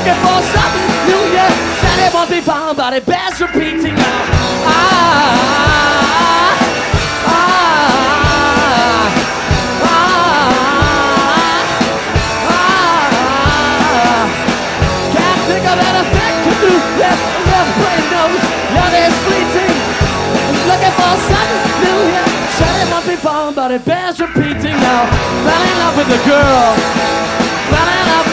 looking for something new, yeah. Said it must be found, but it bears repeating now. Can't think of anything to do. Left brain knows love is fleeting. Just looking for something new, yeah. Said it must be found, but it bears repeating now. Fell in love with the girl. Fell in love